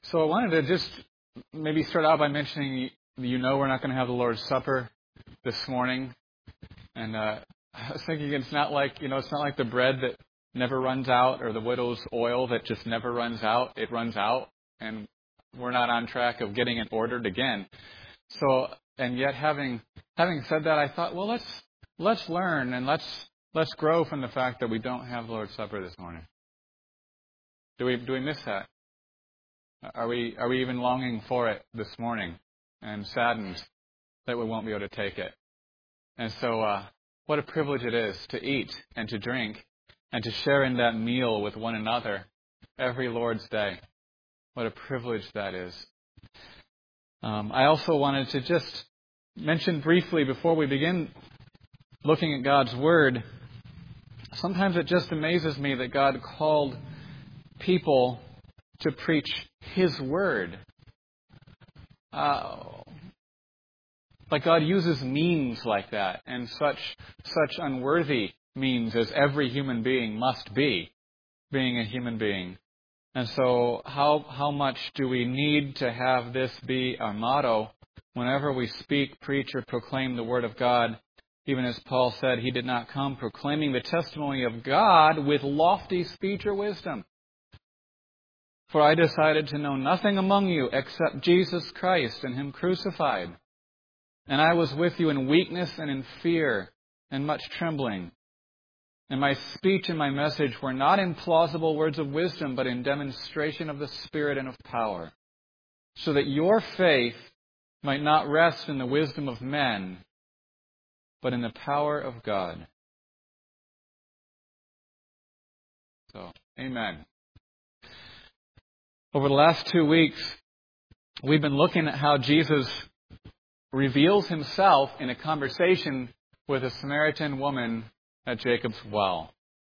So I wanted to just maybe start out by mentioning, we're not going to have the Lord's Supper this morning. And I was thinking it's not like the bread that never runs out or the widow's oil that just never runs out. It runs out, and we're not on track of getting it ordered again. So, and yet having said that, I thought, well, let's learn and let's grow from the fact that we don't have the Lord's Supper this morning. Do we miss that? Are we even longing for it this morning and saddened that we won't be able to take it? And so what a privilege it is to eat and to drink and to share in that meal with one another every Lord's Day. What a privilege that is. I also wanted to just mention briefly before we begin looking at God's Word, sometimes it just amazes me that God called people to preach His Word. Like God uses means like that, and such unworthy means as every human being must be, being a human being. And so how much do we need to have this be our motto whenever we speak, preach, or proclaim the Word of God? Even as Paul said, he did not come proclaiming the testimony of God with lofty speech or wisdom. For I decided to know nothing among you except Jesus Christ and Him crucified. And I was with you in weakness and in fear and much trembling. And my speech and my message were not in plausible words of wisdom, but in demonstration of the Spirit and of power, so that your faith might not rest in the wisdom of men, but in the power of God. So, amen. Over the last 2 weeks, we've been looking at how Jesus reveals Himself in a conversation with a Samaritan woman at Jacob's well.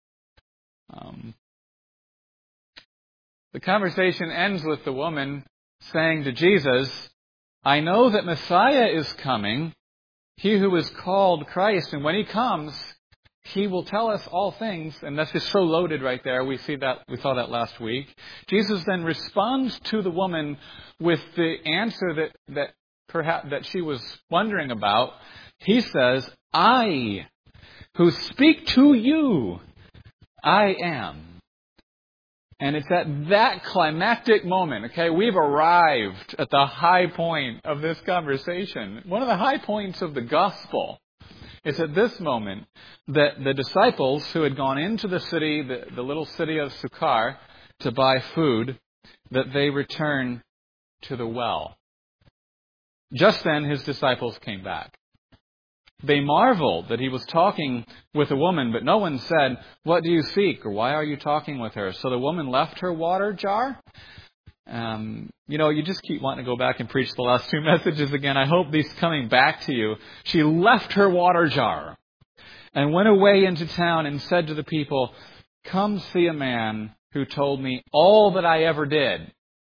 The conversation ends with the woman saying to Jesus, I know that Messiah is coming, He who is called Christ, and when He comes, He will tell us all things. And that's just so loaded right there. We saw that last week. Jesus then responds to the woman with the answer that she was wondering about. He says, I who speak to you, I am. And it's at that climactic moment, okay, we've arrived at the high point of this conversation. One of the high points of the gospel. It's at this moment that the disciples who had gone into the city, the little city of Sychar, to buy food, that they return to the well. Just then His disciples came back. They marveled that He was talking with a woman, but no one said, what do you seek? Or why are you talking with her? So the woman left her water jar. You just keep wanting to go back and preach the last 2 messages again. I hope these coming back to you. She left her water jar and went away into town and said to the people, come see a man who told me all that I ever did.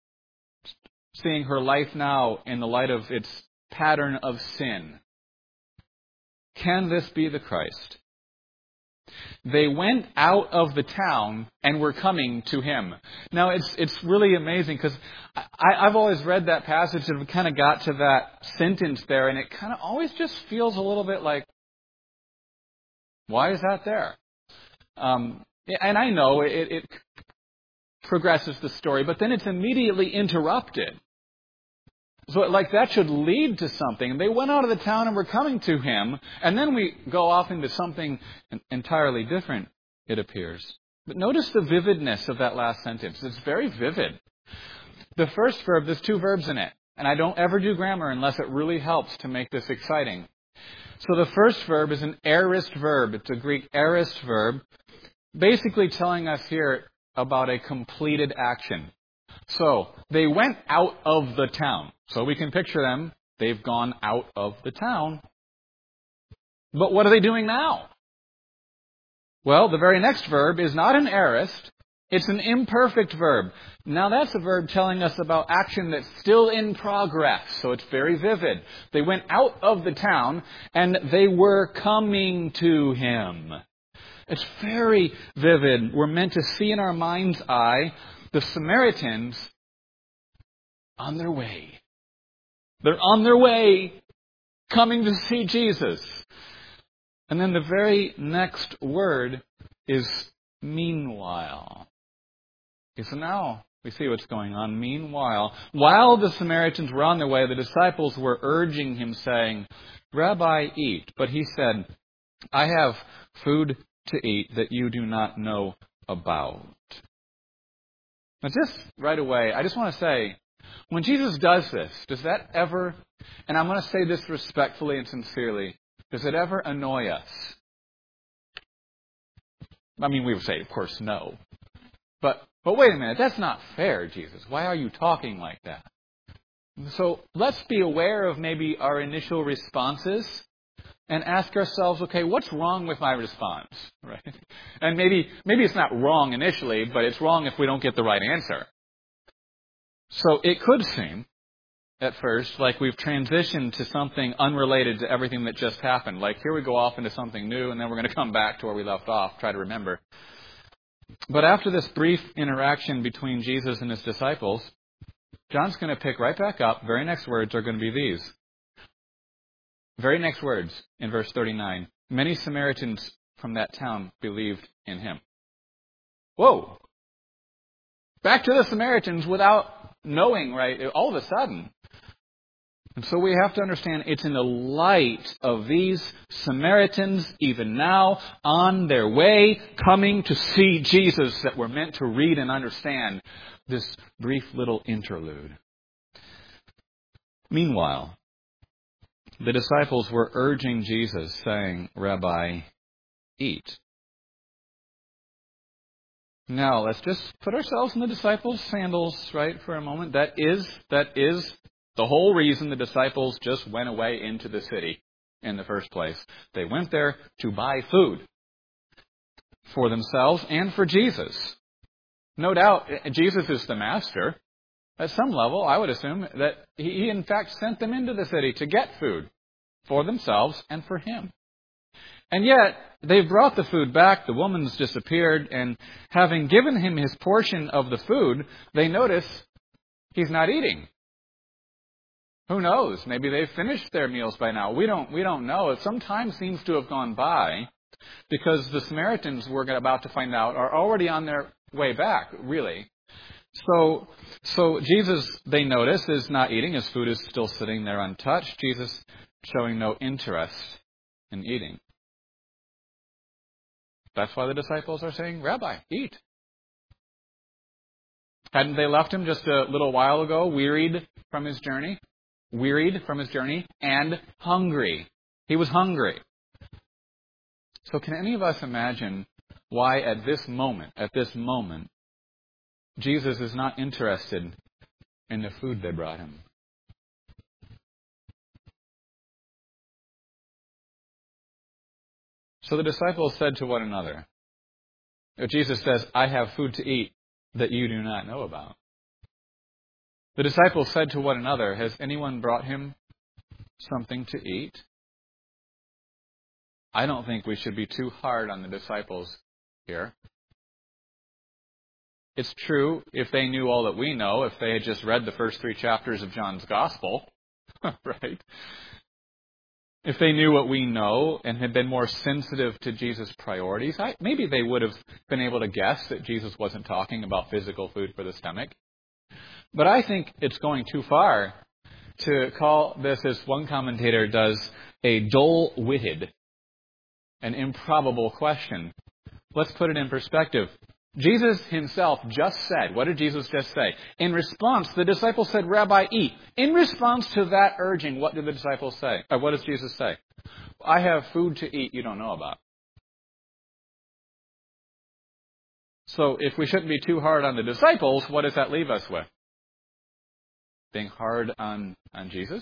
Seeing her life now in the light of its pattern of sin. Can this be the Christ? They went out of the town and were coming to Him. Now, it's really amazing because I've always read that passage and kind of got to that sentence there, and it kind of always just feels a little bit like, why is that there? And I know it progresses the story, but then it's immediately interrupted. So that should lead to something. And they went out of the town and were coming to Him. And then we go off into something entirely different, it appears. But notice the vividness of that last sentence. It's very vivid. The first verb, there's 2 verbs in it. And I don't ever do grammar unless it really helps to make this exciting. So the first verb is an aorist verb. It's a Greek aorist verb, basically telling us here about a completed action. So, they went out of the town. So we can picture them. They've gone out of the town. But what are they doing now? Well, the very next verb is not an aorist. It's an imperfect verb. Now that's a verb telling us about action that's still in progress. So it's very vivid. They went out of the town and they were coming to Him. It's very vivid. We're meant to see in our mind's eye the Samaritans on their way. They're on their way, coming to see Jesus. And then the very next word is meanwhile. Okay, so now we see what's going on. Meanwhile, while the Samaritans were on their way, the disciples were urging him, saying, Rabbi, eat. But he said, I have food to eat that you do not know about. Now just right away, I just want to say, when Jesus does this, does that ever, and I'm going to say this respectfully and sincerely, does it ever annoy us? I mean, we would say, of course, no. But wait a minute, that's not fair, Jesus. Why are you talking like that? So let's be aware of maybe our initial responses and ask ourselves, okay, what's wrong with my response? Right? And maybe it's not wrong initially, but it's wrong if we don't get the right answer. So it could seem, at first, like we've transitioned to something unrelated to everything that just happened. Like here we go off into something new, and then we're going to come back to where we left off, try to remember. But after this brief interaction between Jesus and his disciples, John's going to pick right back up. Very next words are going to be these. Very next words in verse 39. Many Samaritans from that town believed in him. Whoa! Back to the Samaritans without knowing, right, all of a sudden. And so we have to understand it's in the light of these Samaritans, even now, on their way, coming to see Jesus, that we're meant to read and understand this brief little interlude. Meanwhile, the disciples were urging Jesus, saying, Rabbi, eat. Now, let's just put ourselves in the disciples' sandals, right, for a moment. That is the whole reason the disciples just went away into the city in the first place. They went there to buy food for themselves and for Jesus. No doubt, Jesus is the master. At some level, I would assume that he in fact sent them into the city to get food for themselves and for him. And yet, they've brought the food back, the woman's disappeared, and having given him his portion of the food, they notice he's not eating. Who knows? Maybe they've finished their meals by now. We don't know. Some time seems to have gone by because the Samaritans, we're about to find out, are already on their way back, really. So Jesus, they notice, is not eating. His food is still sitting there untouched. Jesus showing no interest in eating. That's why the disciples are saying, Rabbi, eat. Hadn't they left him just a little while ago, wearied from his journey, and hungry? He was hungry. So can any of us imagine why at this moment, Jesus is not interested in the food they brought him? So the disciples said to one another, Jesus says, I have food to eat that you do not know about. The disciples said to one another, has anyone brought him something to eat? I don't think we should be too hard on the disciples here. It's true, if they knew all that we know, if they had just read the first 3 chapters of John's Gospel, right? If they knew what we know and had been more sensitive to Jesus' priorities, maybe they would have been able to guess that Jesus wasn't talking about physical food for the stomach. But I think it's going too far to call this, as one commentator does, a dull-witted, an improbable question. Let's put it in perspective. Jesus himself just said, what did Jesus just say? In response, the disciples said, Rabbi, eat. In response to that urging, what did the disciples say? Or what does Jesus say? I have food to eat you don't know about. So if we shouldn't be too hard on the disciples, what does that leave us with? Being hard on Jesus?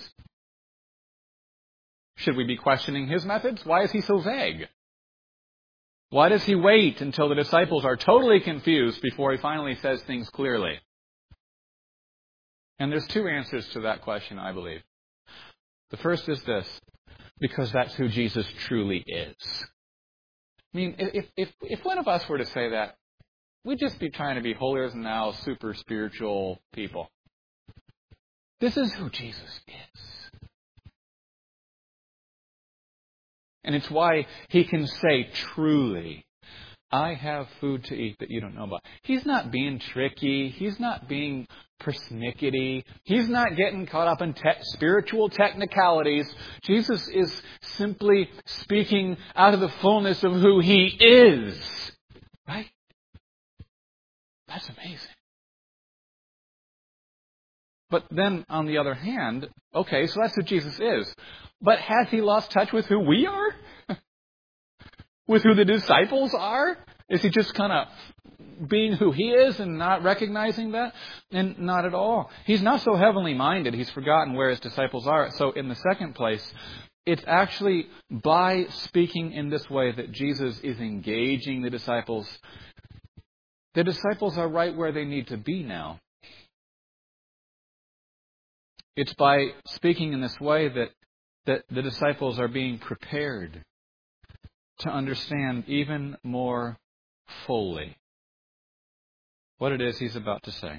Should we be questioning his methods? Why is he so vague? Why does he wait until the disciples are totally confused before he finally says things clearly? And there's 2 answers to that question, I believe. The first is this, because that's who Jesus truly is. I mean, if one of us were to say that, we'd just be trying to be holier than thou, super spiritual people. This is who Jesus is. And it's why he can say truly, I have food to eat that you don't know about. He's not being tricky. He's not being persnickety. He's not getting caught up in spiritual technicalities. Jesus is simply speaking out of the fullness of who he is. Right? That's amazing. But then, on the other hand, okay, so that's who Jesus is. But has he lost touch with who we are? With who the disciples are? Is he just kind of being who he is and not recognizing that? And not at all. He's not so heavenly minded. He's forgotten where his disciples are. So in the second place, it's actually by speaking in this way that Jesus is engaging the disciples. The disciples are right where they need to be now. It's by speaking in this way that the disciples are being prepared to understand even more fully what it is he's about to say.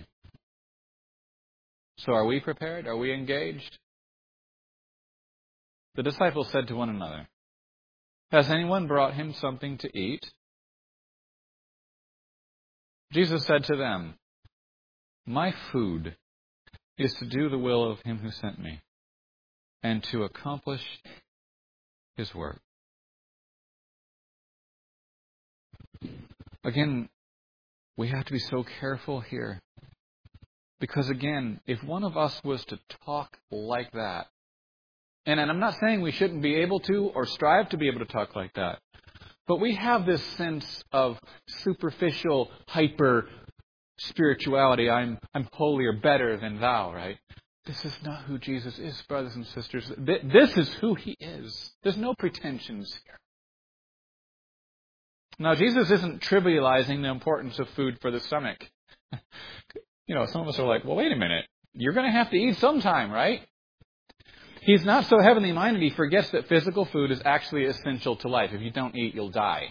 So are we prepared? Are we engaged? The disciples said to one another, has anyone brought him something to eat? Jesus said to them, my food is to do the will of him who sent me and to accomplish his work. Again, we have to be so careful here. Because again, if one of us was to talk like that, and I'm not saying we shouldn't be able to or strive to be able to talk like that, but we have this sense of superficial, hyper spirituality. I'm holier, better than thou, right? This is not who Jesus is, brothers and sisters. This is who he is. There's no pretensions here. Now, Jesus isn't trivializing the importance of food for the stomach. Some of us are like, well, wait a minute. You're going to have to eat sometime, right? He's not so heavenly minded, he forgets that physical food is actually essential to life. If you don't eat, you'll die.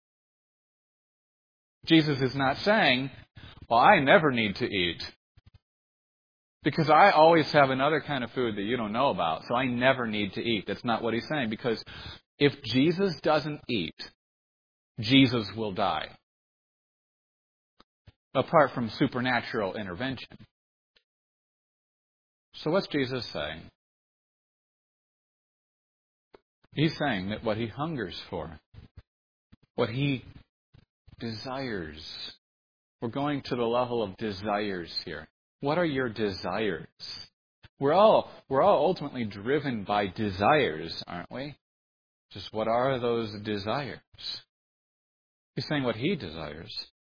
Jesus is not saying, well, I never need to eat, because I always have another kind of food that you don't know about, so I never need to eat. That's not what he's saying, because if Jesus doesn't eat, Jesus will die. Apart from supernatural intervention. So what's Jesus saying? He's saying that what he hungers for, what he desires, we're going to the level of desires here. What are your desires? We're all ultimately driven by desires, aren't we? Just what are those desires? He's saying what he desires.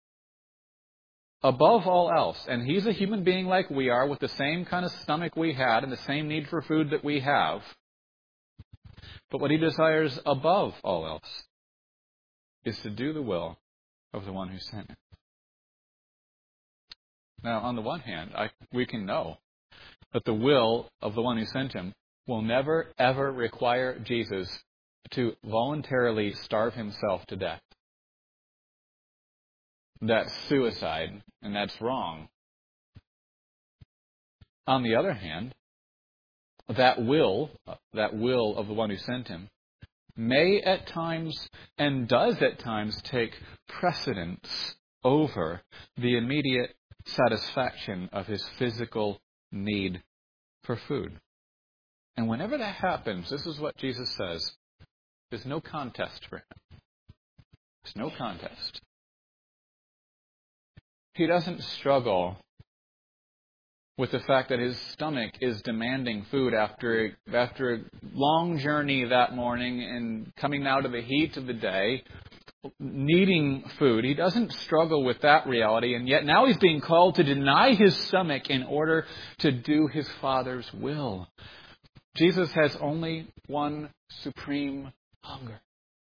Above all else, and he's a human being like we are, with the same kind of stomach we had and the same need for food that we have. But what he desires above all else is to do the will of the one who sent him. Now, on the one hand, we can know that the will of the one who sent him will never, ever require Jesus to voluntarily starve himself to death. That's suicide, and that's wrong. On the other hand, that will of the one who sent him, may at times, and does at times, take precedence over the immediate satisfaction of his physical need for food. And whenever that happens, this is what Jesus says, there's no contest for him. There's no contest. He doesn't struggle with the fact that his stomach is demanding food after a long journey that morning and coming out of the heat of the day, needing food. He doesn't struggle with that reality, and yet now he's being called to deny his stomach in order to do his Father's will. Jesus has only one supreme hunger.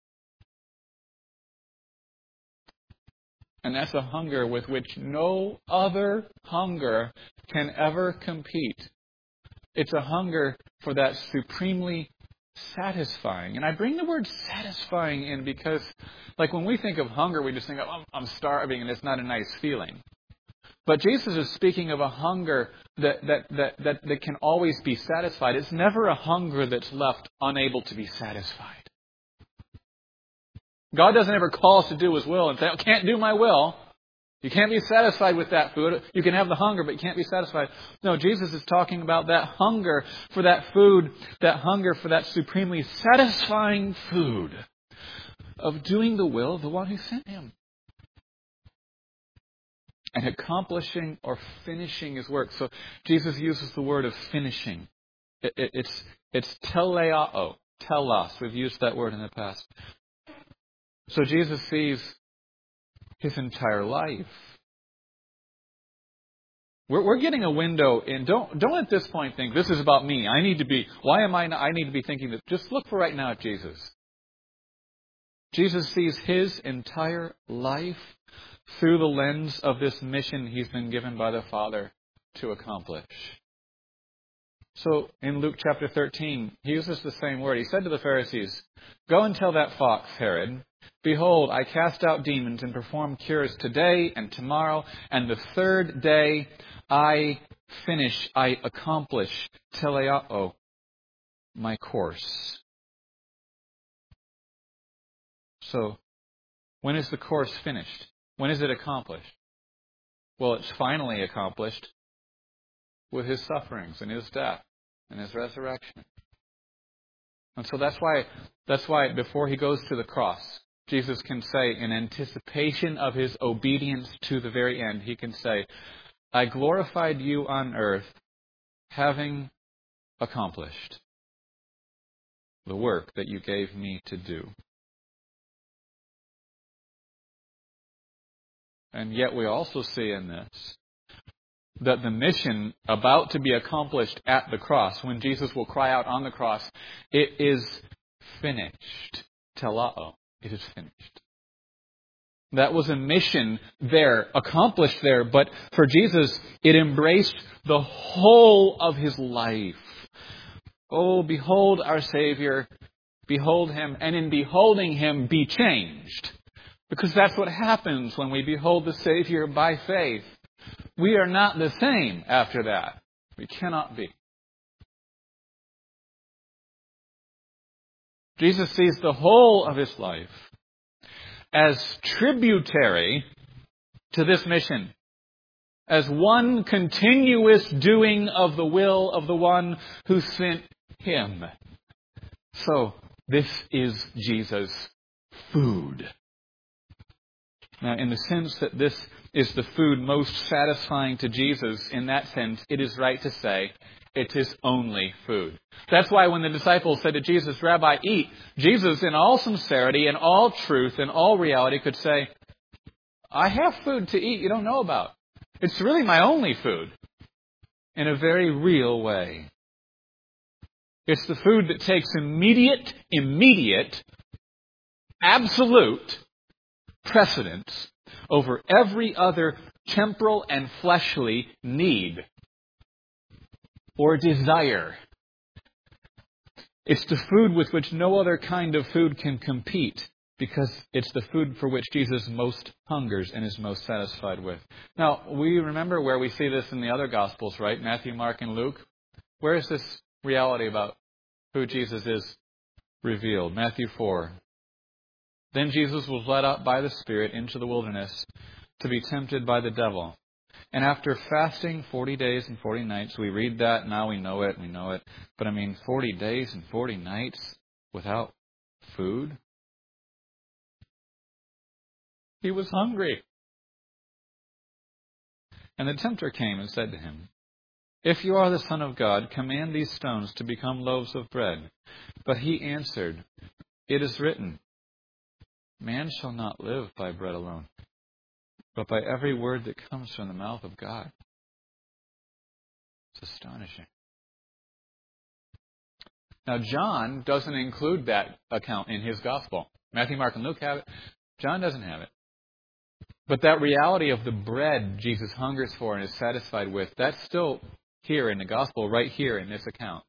And that's a hunger with which no other hunger can ever compete. It's a hunger for that supremely satisfying. And I bring the word satisfying in because, like, when we think of hunger, we just think, oh, I'm starving, and it's not a nice feeling. But Jesus is speaking of a hunger that can always be satisfied. It's never a hunger that's left unable to be satisfied. God doesn't ever call us to do His will and say, I can't do my will. You can't be satisfied with that food. You can have the hunger, but you can't be satisfied. No, Jesus is talking about that hunger for that food, that hunger for that supremely satisfying food of doing the will of the one who sent Him. And accomplishing or finishing His work. So Jesus uses the word of finishing. It's teleao, telos. We've used that word in the past. So Jesus sees His entire life. We're getting a window in. Don't at this point think this is about me. I need to be thinking that. Just look for right now at Jesus. Jesus sees His entire life through the lens of this mission He's been given by the Father to accomplish. So in Luke chapter 13, He uses the same word. He said to the Pharisees, "Go and tell that fox, Herod, behold, I cast out demons and perform cures today and tomorrow, and the third day I accomplish, teleao, my course." So, when is the course finished? When is it accomplished? Well, it's finally accomplished with His sufferings and His death and His resurrection. And so that's why before He goes to the cross, Jesus can say, in anticipation of His obedience to the very end, He can say, I glorified you on earth, having accomplished the work that you gave me to do. And yet we also see in this that the mission about to be accomplished at the cross, when Jesus will cry out on the cross, it is finished. Telao. It is finished. That was a mission there, accomplished there, but for Jesus, it embraced the whole of His life. Oh, behold our Savior, behold Him, and in beholding Him, be changed. Because that's what happens when we behold the Savior by faith. We are not the same after that. We cannot be. Jesus sees the whole of His life as tributary to this mission, as one continuous doing of the will of the one who sent Him. So, this is Jesus' food. Now, in the sense that this is the food most satisfying to Jesus, in that sense, it is right to say it is only food. That's why when the disciples said to Jesus, Rabbi, eat, Jesus, in all sincerity, in all truth, in all reality, could say, I have food to eat you don't know about. It's really my only food. In a very real way. It's the food that takes immediate, absolute precedence over every other temporal and fleshly need or desire. It's the food with which no other kind of food can compete, because it's the food for which Jesus most hungers and is most satisfied with. Now, we remember where we see this in the other Gospels, right? Matthew, Mark, and Luke. Where is this reality about who Jesus is revealed? Matthew 4. Then Jesus was led up by the Spirit into the wilderness to be tempted by the devil. And after fasting 40 days and 40 nights, we read that, now we know it. But 40 days and 40 nights without food? He was hungry. And the tempter came and said to him, If you are the Son of God, command these stones to become loaves of bread. But he answered, It is written, Man shall not live by bread alone, but by every word that comes from the mouth of God. It's astonishing. Now, John doesn't include that account in his gospel. Matthew, Mark, and Luke have it. John doesn't have it. But that reality of the bread Jesus hungers for and is satisfied with, that's still here in the gospel, right here in this account.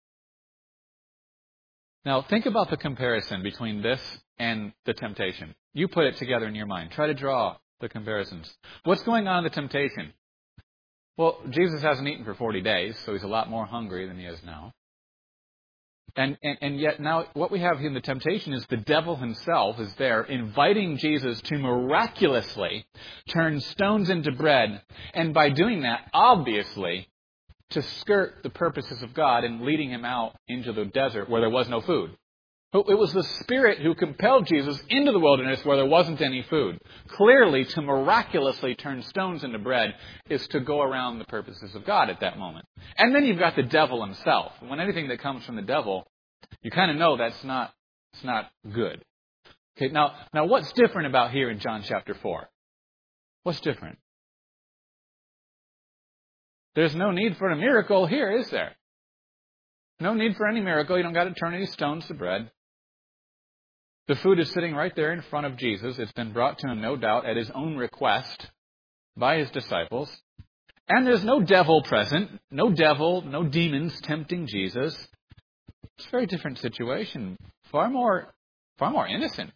Now, think about the comparison between this and the temptation. You put it together in your mind. Try to draw the comparisons. What's going on in the temptation? Well, Jesus hasn't eaten for 40 days, so he's a lot more hungry than he is now. And yet now what we have in the temptation is the devil himself is there inviting Jesus to miraculously turn stones into bread. And by doing that, obviously, to skirt the purposes of God and leading him out into the desert where there was no food. It was the Spirit who compelled Jesus into the wilderness where there wasn't any food. Clearly, to miraculously turn stones into bread is to go around the purposes of God at that moment. And then you've got the devil himself. When anything that comes from the devil, you kind of know it's not good. Okay, now what's different about here in John chapter 4? What's different? There's no need for a miracle here, is there? No need for any miracle. You don't got to turn any stones to bread. The food is sitting right there in front of Jesus. It's been brought to him, no doubt, at his own request by his disciples. And there's no devil present. No devil, no demons tempting Jesus. It's a very different situation. Far more innocent.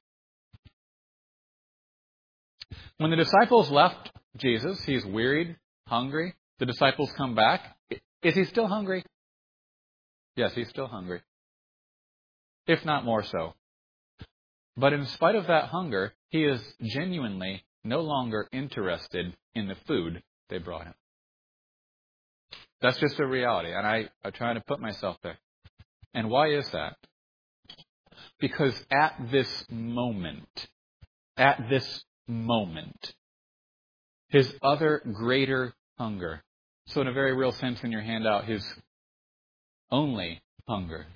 When the disciples left Jesus, he's wearied, hungry. The disciples come back. Is he still hungry? Yes, he's still hungry. If not more so. But in spite of that hunger, he is genuinely no longer interested in the food they brought him. That's just a reality, and I try to put myself there. And why is that? Because at this moment, his other greater hunger, so in a very real sense in your handout, his only hunger,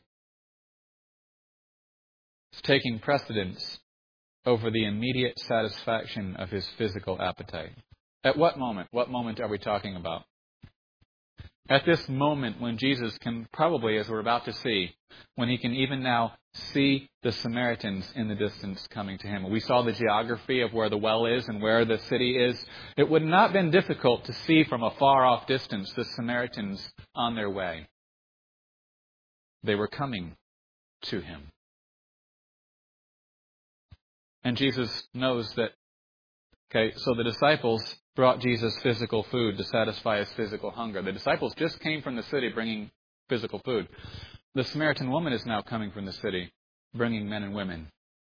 is taking precedence over the immediate satisfaction of his physical appetite. At what moment? What moment are we talking about? At this moment when Jesus can probably, as we're about to see, when he can even now see the Samaritans in the distance coming to him. We saw the geography of where the well is and where the city is. It would not have been difficult to see from a far off distance the Samaritans on their way. They were coming to him. And Jesus knows that, so the disciples brought Jesus physical food to satisfy his physical hunger. The disciples just came from the city bringing physical food. The Samaritan woman is now coming from the city, bringing men and women.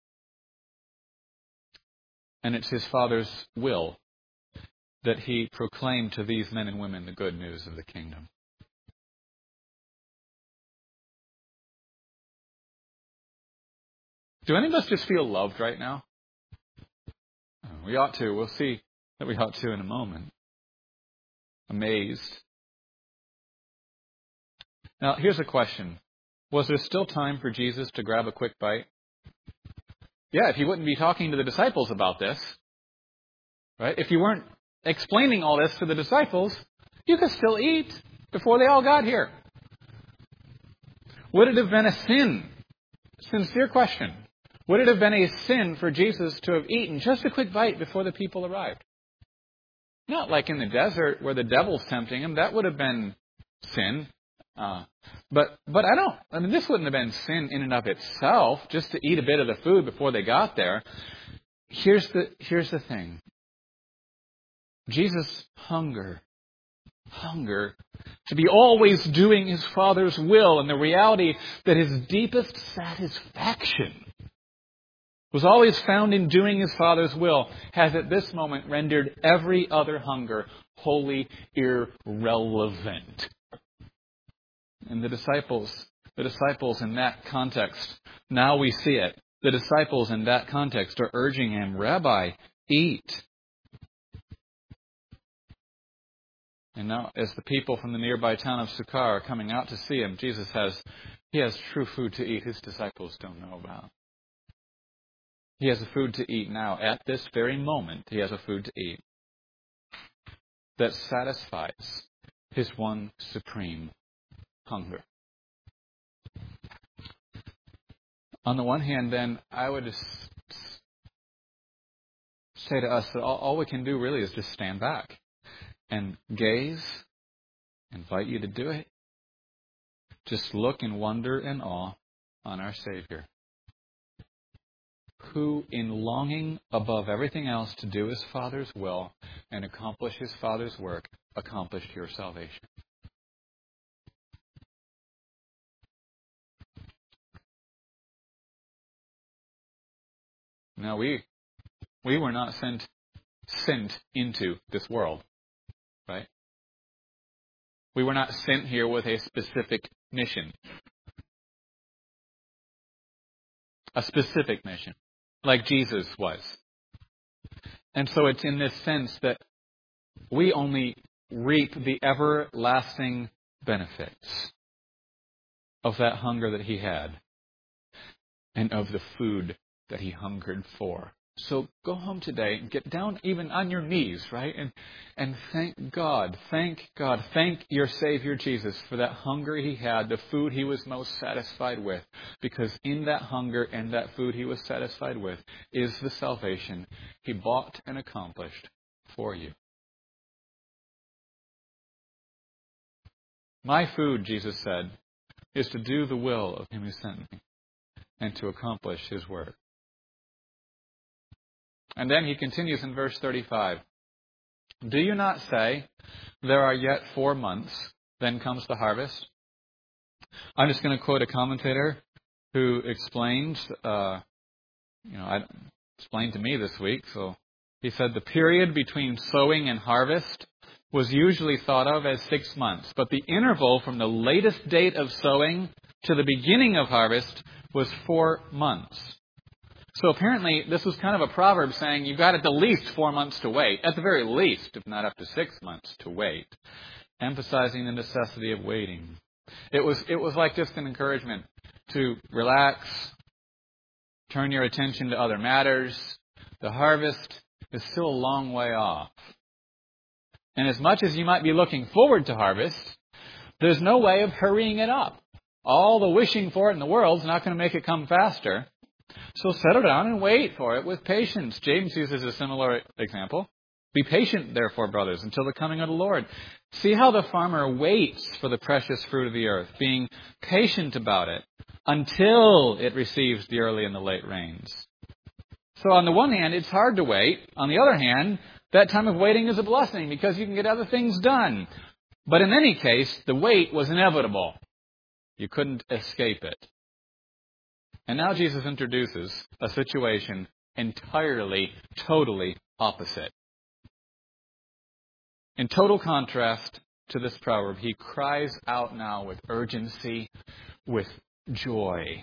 And it's his Father's will that he proclaim to these men and women the good news of the kingdom. Do any of us just feel loved right now? We ought to. We'll see that we ought to in a moment. Amazed. Now, here's a question. Was there still time for Jesus to grab a quick bite? Yeah, if he wouldn't be talking to the disciples about this, right? If you weren't explaining all this to the disciples, you could still eat before they all got here. Would it have been a sin? Sincere question. Would it have been a sin for Jesus to have eaten just a quick bite before the people arrived? Not like in the desert where the devil's tempting him. That would have been sin. But this wouldn't have been sin in and of itself, just to eat a bit of the food before they got there. Here's the thing. Jesus' hunger to be always doing his Father's will, and the reality that his deepest satisfaction was always found in doing his Father's will, has at this moment rendered every other hunger wholly irrelevant. And the disciples in that context, now we see it. The disciples in that context are urging him, Rabbi, eat. And now, as the people from the nearby town of Sychar are coming out to see him, Jesus has true food to eat his disciples don't know about. He has a food to eat now. At this very moment, he has a food to eat that satisfies his one supreme hunger. On the one hand, then, I would just say to us that all we can do really is just stand back and gaze, invite you to do it. Just look in wonder and awe on our Savior, who, in longing above everything else to do his Father's will and accomplish his Father's work, accomplished your salvation. Now we were not sent into this world, right? We were not sent here with a specific mission. A specific mission, like Jesus was. And so it's in this sense that we only reap the everlasting benefits of that hunger that he had and of the food that he hungered for. So go home today and get down even on your knees, right? And thank God. Thank God. Thank your Savior Jesus for that hunger he had, the food he was most satisfied with. Because in that hunger and that food he was satisfied with is the salvation he bought and accomplished for you. My food, Jesus said, is to do the will of him who sent me and to accomplish his work. And then he continues in verse 35. Do you not say, there are yet 4 months, then comes the harvest? I'm just going to quote a commentator who explained to me this week. So he said the period between sowing and harvest was usually thought of as 6 months. But the interval from the latest date of sowing to the beginning of harvest was 4 months. So apparently this was kind of a proverb saying you've got at the least 4 months to wait, at the very least, if not up to 6 months to wait, emphasizing the necessity of waiting. It was like just an encouragement to relax, turn your attention to other matters. The harvest is still a long way off. And as much as you might be looking forward to harvest, there's no way of hurrying it up. All the wishing for it in the world is not going to make it come faster. So settle down and wait for it with patience. James uses a similar example. Be patient, therefore, brothers, until the coming of the Lord. See how the farmer waits for the precious fruit of the earth, being patient about it until it receives the early and the late rains. So on the one hand, it's hard to wait. On the other hand, that time of waiting is a blessing because you can get other things done. But in any case, the wait was inevitable. You couldn't escape it. And now Jesus introduces a situation entirely, totally opposite. In total contrast to this proverb, he cries out now with urgency, with joy.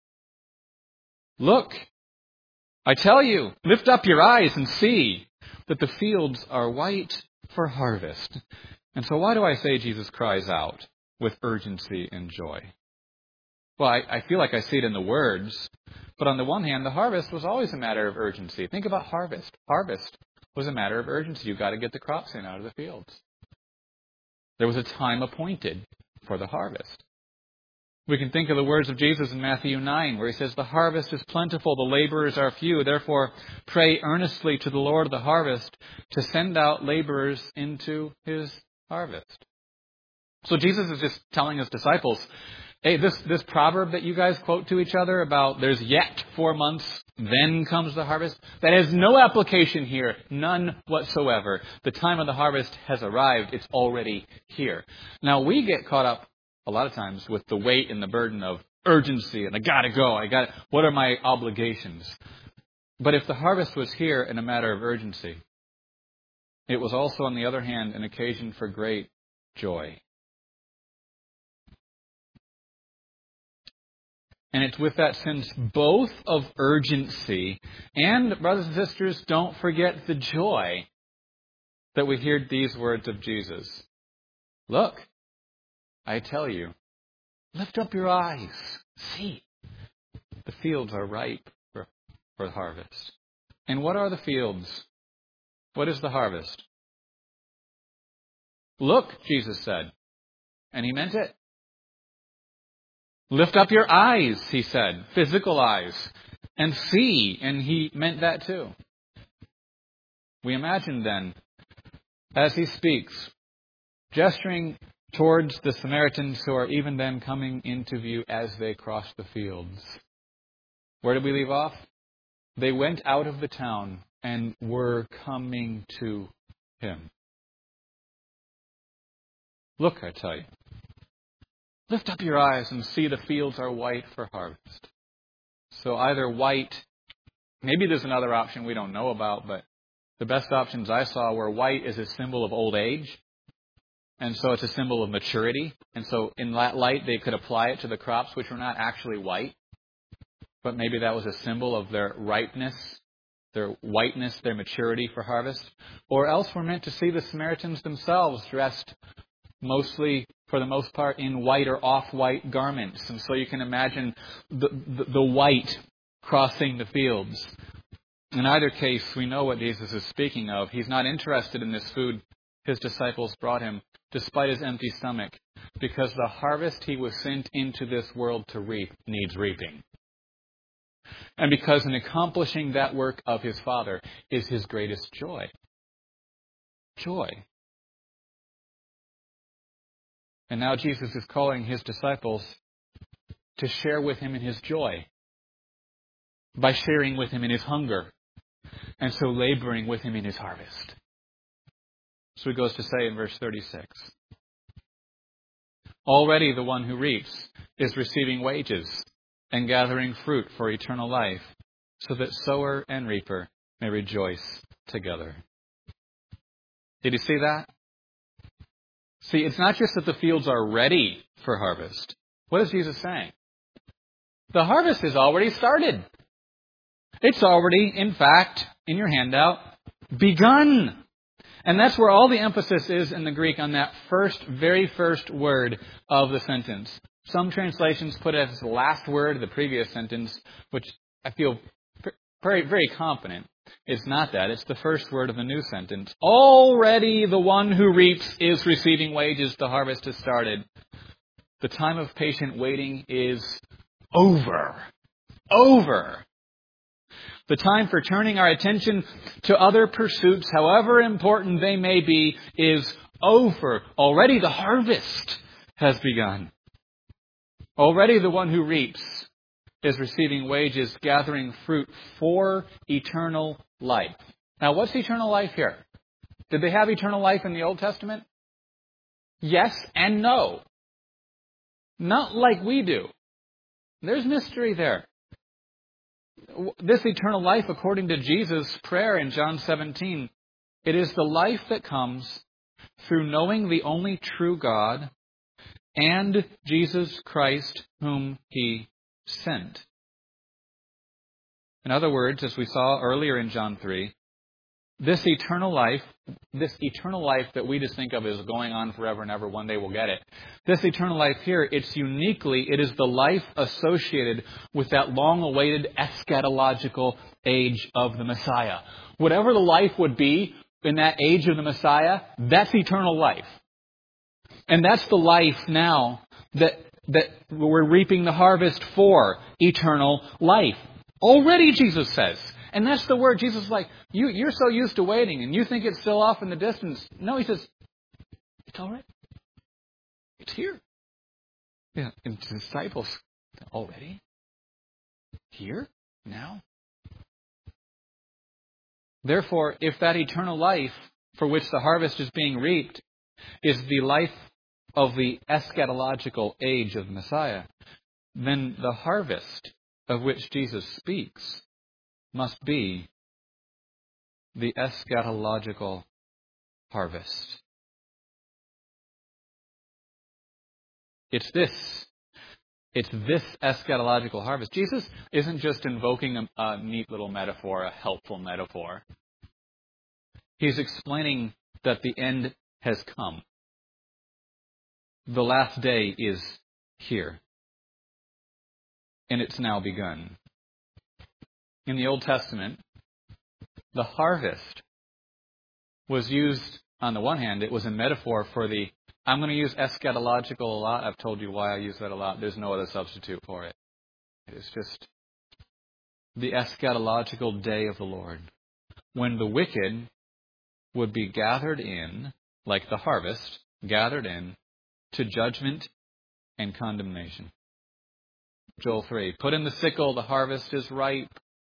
Look, I tell you, lift up your eyes and see that the fields are white for harvest. And so why do I say Jesus cries out with urgency and joy? Well, I feel like I see it in the words. But on the one hand, the harvest was always a matter of urgency. Think about harvest. Harvest was a matter of urgency. You've got to get the crops in out of the fields. There was a time appointed for the harvest. We can think of the words of Jesus in Matthew 9, where he says, the harvest is plentiful, the laborers are few. Therefore, pray earnestly to the Lord of the harvest to send out laborers into his harvest. So Jesus is just telling his disciples, hey, this proverb that you guys quote to each other about there's yet 4 months, then comes the harvest, that has no application here, none whatsoever. The time of the harvest has arrived. It's already here. Now, we get caught up a lot of times with the weight and the burden of urgency, and I gotta go, what are my obligations? But if the harvest was here in a matter of urgency, it was also, on the other hand, an occasion for great joy. And it's with that sense both of urgency and, brothers and sisters, don't forget the joy that we hear these words of Jesus. Look, I tell you, lift up your eyes. See, the fields are ripe for harvest. And what are the fields? What is the harvest? Look, Jesus said. And he meant it. Lift up your eyes, he said, physical eyes, and see, and he meant that too. We imagine then, as he speaks, gesturing towards the Samaritans who are even then coming into view as they cross the fields. Where did we leave off? They went out of the town and were coming to him. Look, I tell you, lift up your eyes and see the fields are white for harvest. So either white, maybe there's another option we don't know about, but the best options I saw were white is a symbol of old age. And so it's a symbol of maturity. And so in that light, they could apply it to the crops, which were not actually white. But maybe that was a symbol of their ripeness, their whiteness, their maturity for harvest. Or else we're meant to see the Samaritans themselves dressed mostly, for the most part, in white or off-white garments. And so you can imagine the white crossing the fields. In either case, we know what Jesus is speaking of. He's not interested in this food his disciples brought him, despite his empty stomach, because the harvest he was sent into this world to reap needs reaping. And because in accomplishing that work of his Father is his greatest joy. Joy. And now Jesus is calling his disciples to share with him in his joy, by sharing with him in his hunger, and so laboring with him in his harvest. So he goes to say in verse 36, already the one who reaps is receiving wages and gathering fruit for eternal life, so that sower and reaper may rejoice together. Did you see that? See, it's not just that the fields are ready for harvest. What is Jesus saying? The harvest has already started. It's already, in fact, in your handout, begun. And that's where all the emphasis is in the Greek on that very first word of the sentence. Some translations put it as the last word of the previous sentence, which I feel very, very confident. It's not that. It's the first word of the new sentence. Already the one who reaps is receiving wages. The harvest has started. The time of patient waiting is over. Over. The time for turning our attention to other pursuits, however important they may be, is over. Already the harvest has begun. Already the one who reaps is receiving wages, gathering fruit for eternal life. Now, what's eternal life here? Did they have eternal life in the Old Testament? Yes and no. Not like we do. There's mystery there. This eternal life, according to Jesus' prayer in John 17, it is the life that comes through knowing the only true God and Jesus Christ whom He sent. In other words, as we saw earlier in John 3, this eternal life that we just think of as going on forever and ever, one day we'll get it. This eternal life here, it is the life associated with that long-awaited eschatological age of the Messiah. Whatever the life would be in that age of the Messiah, that's eternal life. And that's the life now that we're reaping the harvest for, eternal life. Already, Jesus says. And that's the word. Jesus is like, you're so used to waiting and you think it's still off in the distance. No, he says, it's all right. It's here. Yeah, and the disciples, already? Here? Now? Therefore, if that eternal life for which the harvest is being reaped is the life of the eschatological age of the Messiah, then the harvest of which Jesus speaks must be the eschatological harvest. It's this eschatological harvest. Jesus isn't just invoking a neat little metaphor, a helpful metaphor. He's explaining that the end has come. The last day is here. And it's now begun. In the Old Testament, the harvest was used, on the one hand, it was a metaphor for I'm going to use eschatological a lot. I've told you why I use that a lot. There's no other substitute for it. It's just the eschatological day of the Lord, when the wicked would be gathered in, like the harvest, gathered in to judgment and condemnation. Joel 3, put in the sickle, the harvest is ripe.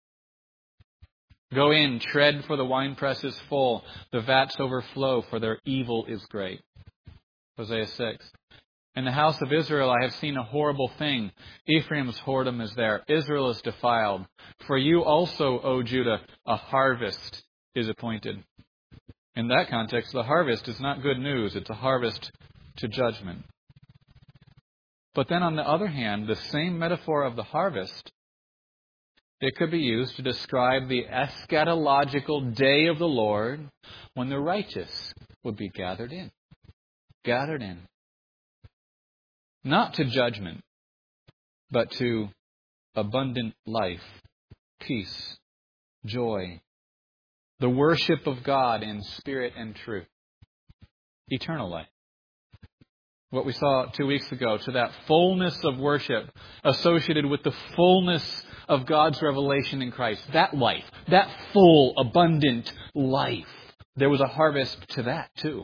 Go in, tread, for the winepress is full. The vats overflow, for their evil is great. Hosea 6. In the house of Israel I have seen a horrible thing. Ephraim's whoredom is there. Israel is defiled. For you also, O Judah, a harvest is appointed. In that context, the harvest is not good news. It's a harvest to judgment. But then on the other hand, the same metaphor of the harvest, it could be used to describe the eschatological day of the Lord when the righteous would be gathered in. Gathered in. Not to judgment, but to abundant life, peace, joy, the worship of God in spirit and truth, eternal life. What we saw 2 weeks ago, to that fullness of worship associated with the fullness of God's revelation in Christ. That life, that full, abundant life. There was a harvest to that too.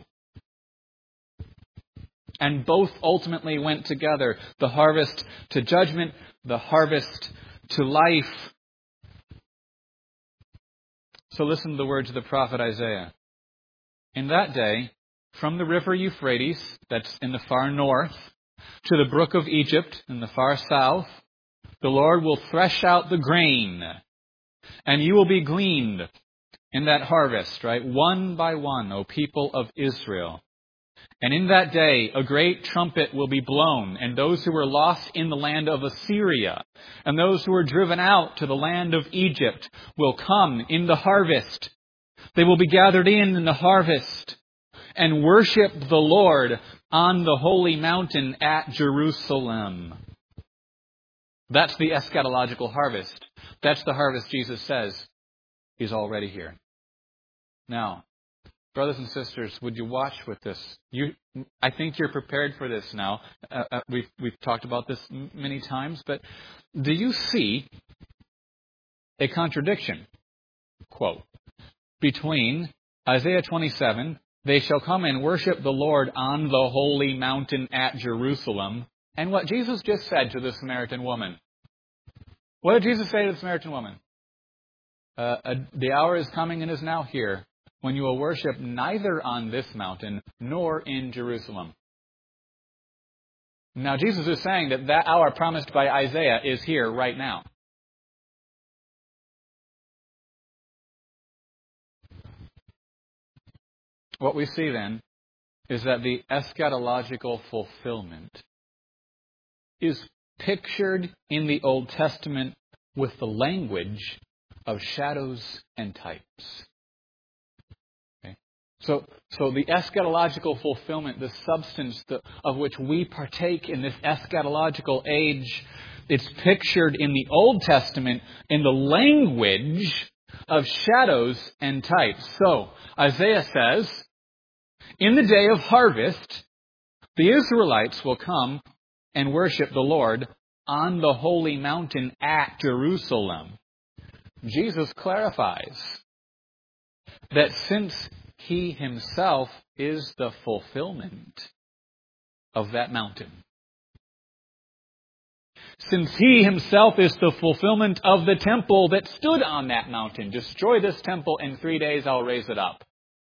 And both ultimately went together. The harvest to judgment, the harvest to life. So listen to the words of the prophet Isaiah. In that day, from the river Euphrates, that's in the far north, to the brook of Egypt in the far south, the Lord will thresh out the grain, and you will be gleaned in that harvest, right? One by one, O people of Israel. And in that day, a great trumpet will be blown, and those who were lost in the land of Assyria, and those who were driven out to the land of Egypt will come in the harvest. They will be gathered in the harvest and worship the Lord on the holy mountain at Jerusalem. That's the eschatological harvest. That's the harvest Jesus says is already here. Now, brothers and sisters, would you watch with this? I think you're prepared for this now. We've talked about this many times, but do you see a contradiction, quote, between Isaiah 27, they shall come and worship the Lord on the holy mountain at Jerusalem, and what Jesus just said to the Samaritan woman? What did Jesus say to the Samaritan woman? The hour is coming and is now here, when you will worship neither on this mountain nor in Jerusalem. Now, Jesus is saying that hour promised by Isaiah is here right now. What we see then is that the eschatological fulfillment is pictured in the Old Testament with the language of shadows and types. So the eschatological fulfillment, the substance of which we partake in this eschatological age, it's pictured in the Old Testament in the language of shadows and types. So Isaiah says, in the day of harvest, the Israelites will come and worship the Lord on the holy mountain at Jerusalem. Jesus clarifies that since He Himself is the fulfillment of that mountain. Since He Himself is the fulfillment of the temple that stood on that mountain. Destroy this temple, in 3 days I'll raise it up.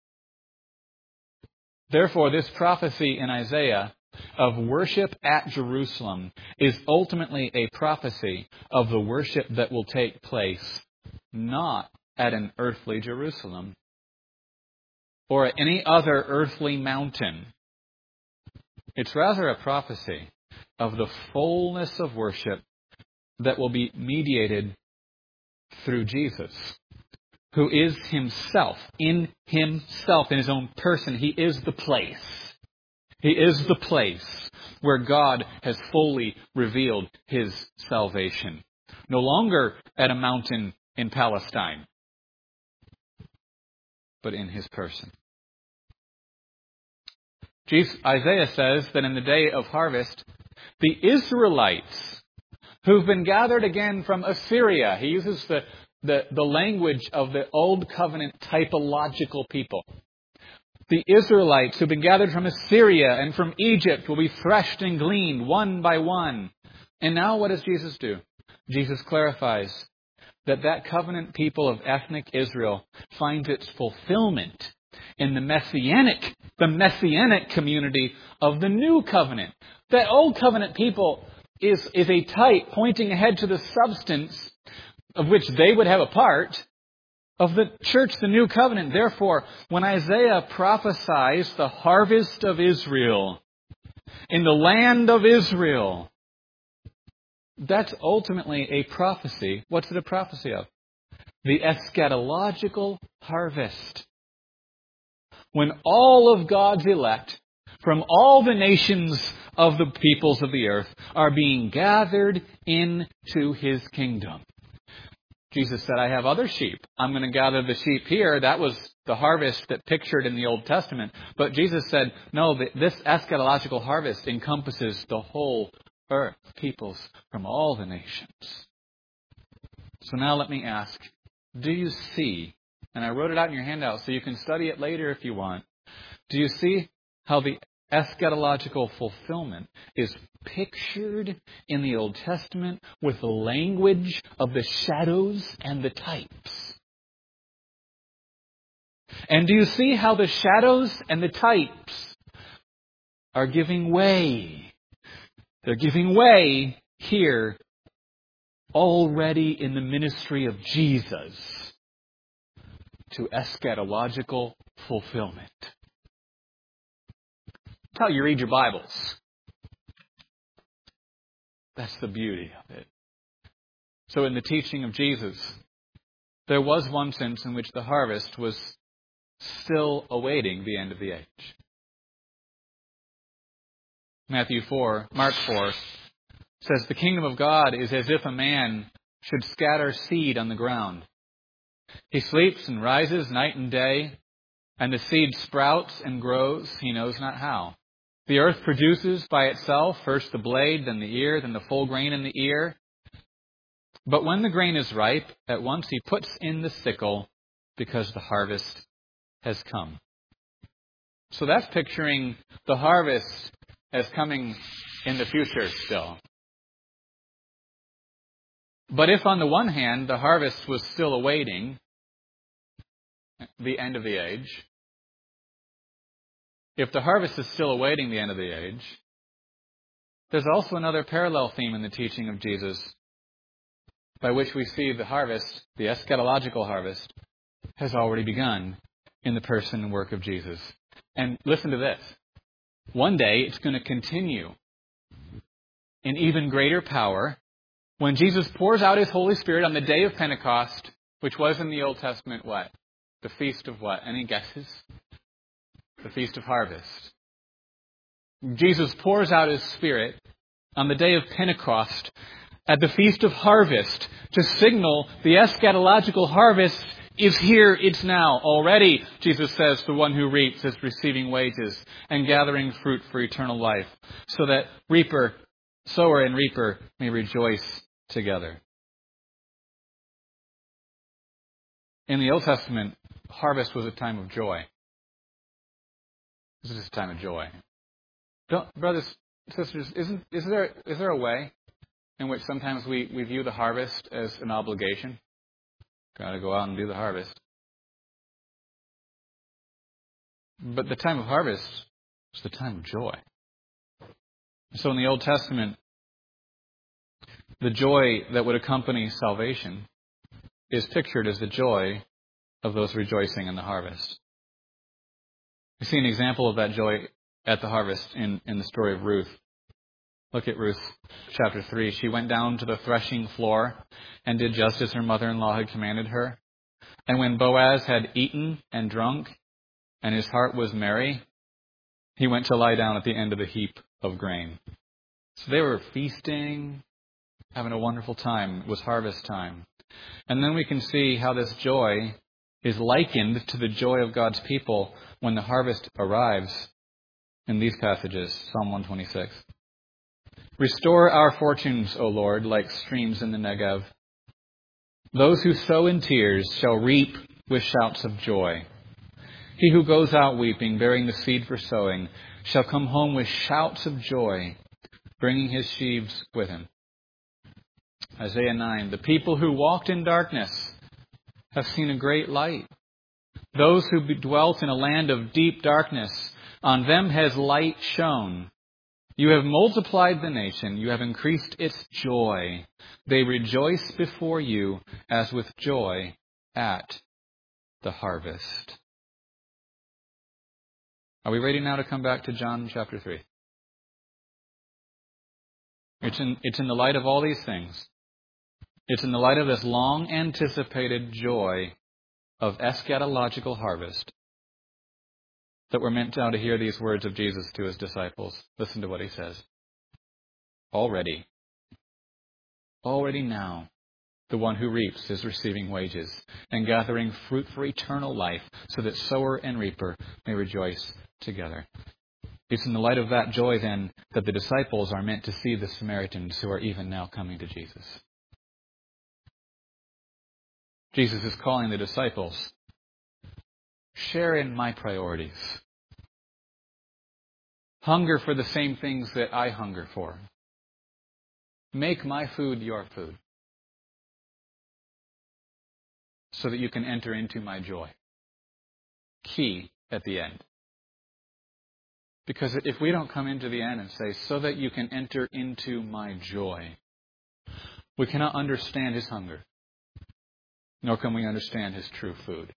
Therefore, this prophecy in Isaiah of worship at Jerusalem is ultimately a prophecy of the worship that will take place not at an earthly Jerusalem or at any other earthly mountain. It's rather a prophecy of the fullness of worship that will be mediated through Jesus, who is Himself, in His own person. He is the place. He is the place where God has fully revealed His salvation. No longer at a mountain in Palestine, but in His person. Isaiah says that in the day of harvest, the Israelites who've been gathered again from Assyria, he uses the language of the Old Covenant typological people. The Israelites who've been gathered from Assyria and from Egypt will be threshed and gleaned one by one. And now what does Jesus do? Jesus clarifies that covenant people of ethnic Israel finds its fulfillment in the messianic community of the new covenant. That old covenant people is a type pointing ahead to the substance of which they would have a part of the church, the new covenant. Therefore, when Isaiah prophesies the harvest of Israel in the land of Israel, that's ultimately a prophecy. What's it a prophecy of? The eschatological harvest. When all of God's elect from all the nations of the peoples of the earth are being gathered into His kingdom. Jesus said, I have other sheep. I'm going to gather the sheep here. That was the harvest that pictured in the Old Testament. But Jesus said, no, this eschatological harvest encompasses the whole earth, peoples from all the nations. So now let me ask, do you see, and I wrote it out in your handout so you can study it later if you want, do you see how the eschatological fulfillment is pictured in the Old Testament with the language of the shadows and the types? And do you see how the shadows and the types are giving way? They're giving way here already in the ministry of Jesus to eschatological fulfillment. That's how you read your Bibles. That's the beauty of it. So in the teaching of Jesus, there was one sense in which the harvest was still awaiting the end of the age. Mark 4 says, the kingdom of God is as if a man should scatter seed on the ground. He sleeps and rises night and day, and the seed sprouts and grows, he knows not how. The earth produces by itself first the blade, then the ear, then the full grain in the ear. But when the grain is ripe, at once he puts in the sickle, because the harvest has come. So that's picturing the harvest as coming in the future still. But if on the one hand the harvest was still awaiting the end of the age, if the harvest is still awaiting the end of the age, there's also another parallel theme in the teaching of Jesus by which we see the harvest, the eschatological harvest, has already begun in the person and work of Jesus. And listen to this. One day it's going to continue in even greater power when Jesus pours out His Holy Spirit on the day of Pentecost, which was in the Old Testament what? The feast of what? Any guesses? The Feast of Harvest. Jesus pours out His Spirit on the day of Pentecost at the Feast of Harvest to signal the eschatological harvest is here, it's now. Already, Jesus says, the one who reaps is receiving wages and gathering fruit for eternal life, so that sower and reaper may rejoice together. In the Old Testament, harvest was a time of joy. This is a time of joy. Brothers, sisters, is there a way in which sometimes we view the harvest as an obligation? Got to go out and do the harvest. But the time of harvest is the time of joy. So in the Old Testament, the joy that would accompany salvation is pictured as the joy of those rejoicing in the harvest. We see an example of that joy at the harvest in the story of Ruth. Look at Ruth chapter 3. She went down to the threshing floor and did just as her mother-in-law had commanded her. And when Boaz had eaten and drunk, and his heart was merry, he went to lie down at the end of the heap of grain. So they were feasting, having a wonderful time. It was harvest time. And then we can see how this joy is likened to the joy of God's people when the harvest arrives in these passages, Psalm 126. Restore our fortunes, O Lord, like streams in the Negev. Those who sow in tears shall reap with shouts of joy. He who goes out weeping, bearing the seed for sowing, shall come home with shouts of joy, bringing his sheaves with him. Isaiah 9, the people who walked in darkness have seen a great light. Those who dwelt in a land of deep darkness, on them has light shone. You have multiplied the nation. You have increased its joy. They rejoice before you as with joy at the harvest. Are we ready now to come back to John chapter 3? It's in the light of all these things. It's in the light of this long anticipated joy of eschatological harvest that we're meant now to hear these words of Jesus to his disciples. Listen to what he says. Already now, the one who reaps is receiving wages and gathering fruit for eternal life, so that sower and reaper may rejoice together. It's in the light of that joy, then, that the disciples are meant to see the Samaritans who are even now coming to Jesus. Jesus is calling the disciples, share in my priorities. Hunger for the same things that I hunger for. Make my food your food, so that you can enter into my joy. Key at the end. Because if we don't come into the end and say, so that you can enter into my joy, we cannot understand his hunger, nor can we understand his true food.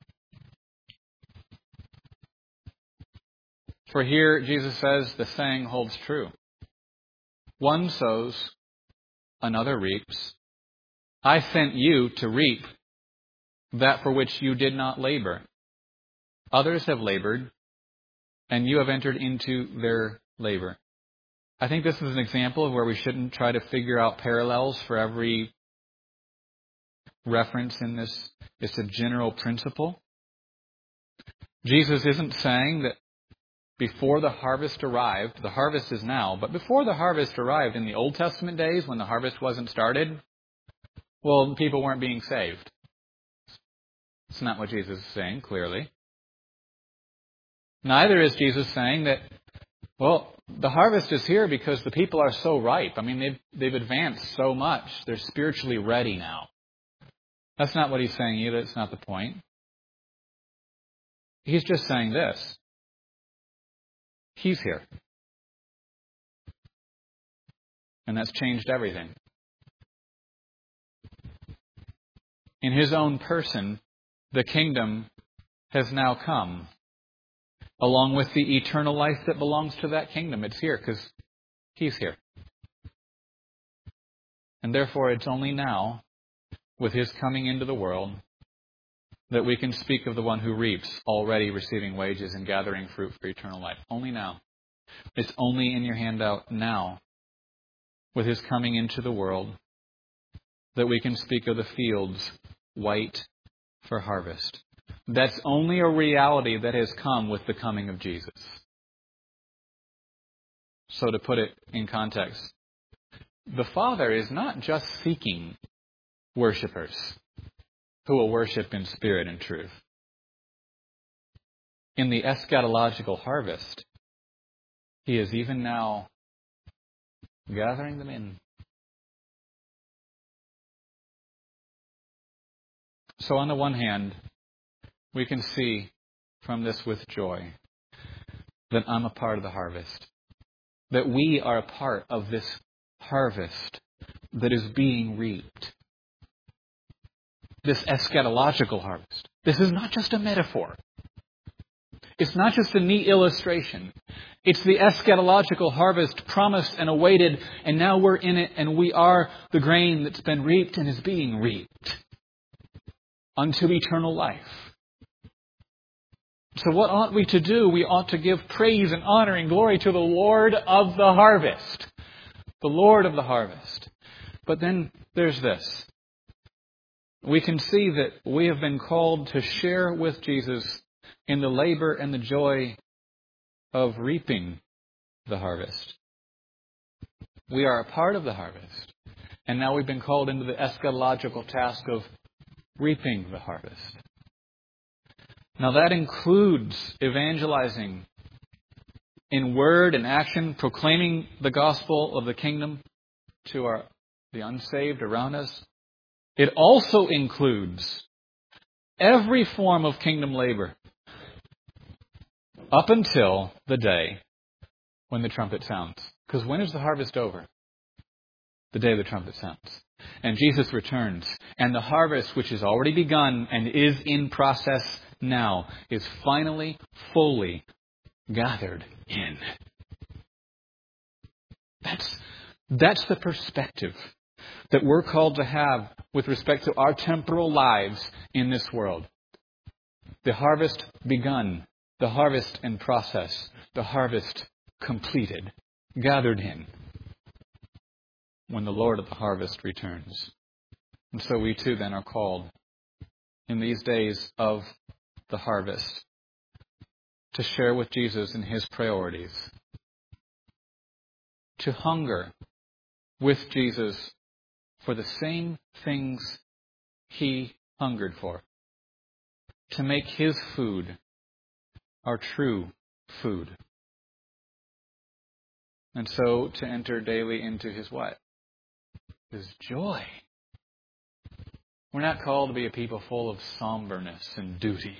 For here, Jesus says, the saying holds true. One sows, another reaps. I sent you to reap that for which you did not labor. Others have labored, and you have entered into their labor. I think this is an example of where we shouldn't try to figure out parallels for every reference in this. It's a general principle. Jesus isn't saying that before the harvest arrived, the harvest is now, but before the harvest arrived in the Old Testament days when the harvest wasn't started, well, people weren't being saved. It's not what Jesus is saying, clearly. Neither is Jesus saying that, well, the harvest is here because the people are so ripe. I mean, they've advanced so much. They're spiritually ready now. That's not what he's saying either. It's not the point. He's just saying this. He's here. And that's changed everything. In his own person, the kingdom has now come, along with the eternal life that belongs to that kingdom. It's here because he's here. And therefore, it's only now, with his coming into the world, that we can speak of the one who reaps, already receiving wages and gathering fruit for eternal life. Only now. It's only in your handout now, with his coming into the world, that we can speak of the fields white for harvest. That's only a reality that has come with the coming of Jesus. So to put it in context, the Father is not just seeking worshipers who will worship in spirit and truth. In the eschatological harvest, he is even now gathering them in. So on the one hand, we can see from this with joy that I'm a part of the harvest. That we are a part of this harvest that is being reaped. This eschatological harvest. This is not just a metaphor. It's not just a neat illustration. It's the eschatological harvest promised and awaited, and now we're in it, and we are the grain that's been reaped and is being reaped unto eternal life. So what ought we to do? We ought to give praise and honor and glory to the Lord of the harvest. The Lord of the harvest. But then there's this. We can see that we have been called to share with Jesus in the labor and the joy of reaping the harvest. We are a part of the harvest. And now we've been called into the eschatological task of reaping the harvest. Now that includes evangelizing in word and action, proclaiming the gospel of the kingdom to the unsaved around us. It also includes every form of kingdom labor up until the day when the trumpet sounds. Because when is the harvest over? The day the trumpet sounds. And Jesus returns. And the harvest, which has already begun and is in process now, is finally, fully gathered in. That's the perspective that we're called to have with respect to our temporal lives in this world. The harvest begun, the harvest in process, the harvest completed, gathered in, when the Lord of the harvest returns. And so we too then are called in these days of the harvest to share with Jesus in His priorities, to hunger with Jesus for the same things He hungered for, to make His food our true food. And so to enter daily into His what? His joy. We're not called to be a people full of somberness and duty.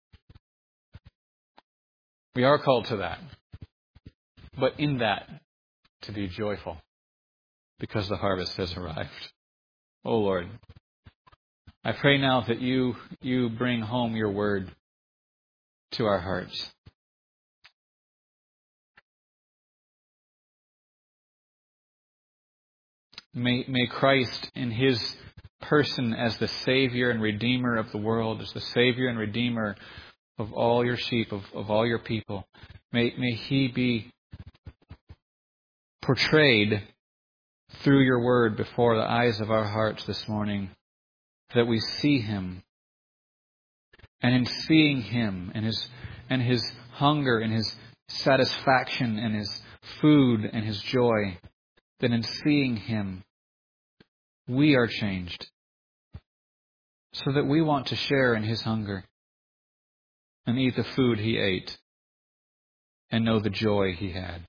We are called to that. But in that, to be joyful, because the harvest has arrived. Oh Lord, I pray now that you bring home your word to our hearts. May Christ in His person as the Savior and Redeemer of the world, as the Savior and Redeemer of all your sheep, of all your people, may He be portrayed through your word before the eyes of our hearts this morning, that we see Him. And in seeing Him and His hunger and His satisfaction and His food and His joy, that in seeing Him, we are changed, so that we want to share in His hunger and eat the food He ate and know the joy He had.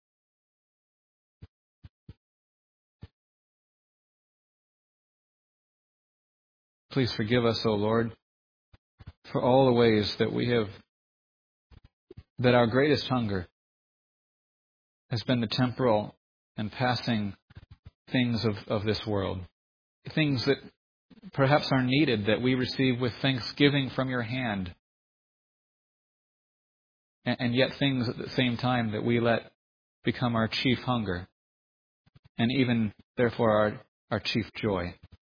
Please forgive us, O Lord, for all the ways that our greatest hunger has been the temporal and passing things of this world. Things that perhaps are needed, that we receive with thanksgiving from your hand. And yet things at the same time that we let become our chief hunger. And even, therefore, our chief joy.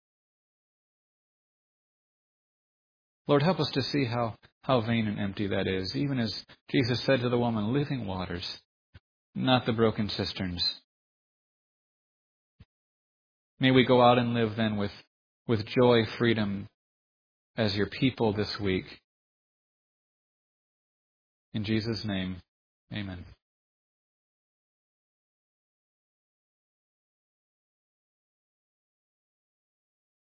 Lord, help us to see how vain and empty that is. Even as Jesus said to the woman, living waters, not the broken cisterns. May we go out and live then with joy, freedom, as your people this week. In Jesus' name, amen.